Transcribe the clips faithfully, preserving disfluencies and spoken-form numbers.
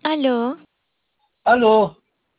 Aló, Aló,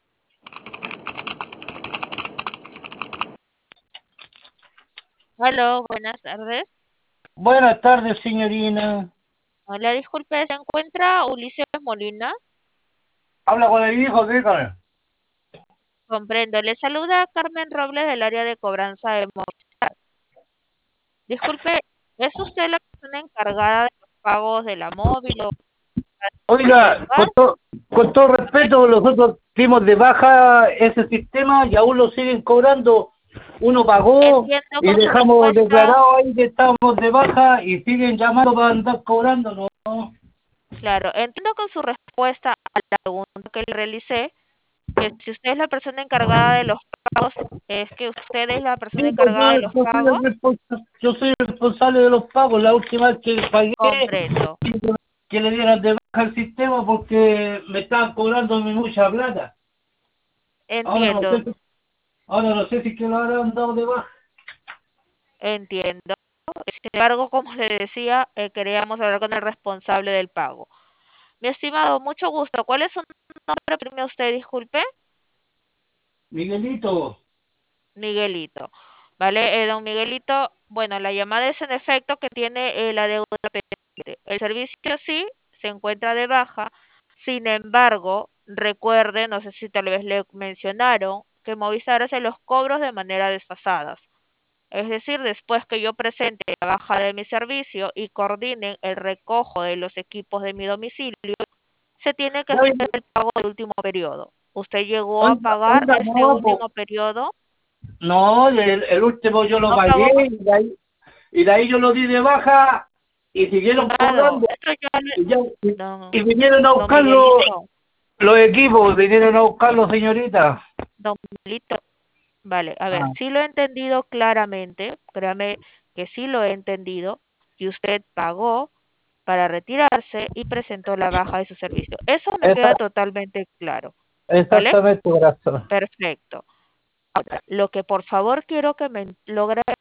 Aló, buenas tardes. buenas tardes, señorina. Hola, disculpe, ¿se encuentra Ulises Molina? Habla con el hijo, dígame. Comprendo. Le saluda Carmen Robles del área de cobranza de Movistar. Disculpe, ¿es usted la persona encargada de los pagos de la móvil o del Oiga, con, lugar? to- con todo respeto, nosotros dimos de baja ese sistema y aún lo siguen cobrando. Uno pagó Entiendo y con su dejamos respuesta, declarado ahí que estábamos de baja y siguen llamando para andar cobrando, ¿no? claro, entiendo con su respuesta a la pregunta que le realicé, que si usted es la persona encargada de los pagos, es que usted es la Sí, persona pues encargada yo, de los yo soy pagos. el responsa- yo soy el responsable de los pagos. La última vez que pagué, Comprendo, que le dieran de baja el sistema porque me estaban cobrando mucha plata. Ahora no sé entiendo. si Ahora no sé si que lo habrán dado de baja. Entiendo. Sin embargo, como le decía, eh, queríamos hablar con el responsable del pago. Mi estimado, mucho gusto. ¿Cuál es su nombre primero usted? Disculpe. Miguelito, Miguelito. Vale, eh, don Miguelito, bueno, la llamada es en efecto que tiene eh, la deuda pendiente. El servicio sí se encuentra de baja. Sin embargo, recuerde, no sé si tal vez le mencionaron, que Movistar hace los cobros de manera desfasadas. Es decir, después que yo presente la baja de mi servicio y coordinen el recojo de los equipos de mi domicilio, se tiene que hacer oiga, el pago del último periodo. ¿Usted llegó a oiga, pagar oiga, este no, po. último periodo? No, el, el último yo lo ¿No pagué pagó? y de ahí, y de ahí yo lo di de baja y siguieron Estimado, cobrando esto ya le... y, ya, y, y Don, vinieron a don buscar los, Miguelito, los equipos, vinieron a buscarlos, señorita. don Miguelito, vale, a ver, Ah, sí lo he entendido claramente, créame que sí lo he entendido, que usted pagó para retirarse y presentó la baja de su servicio. Eso me queda esa- totalmente claro, ¿vale? exactamente, corazón. Perfecto. Ahora, lo que por favor quiero que me logre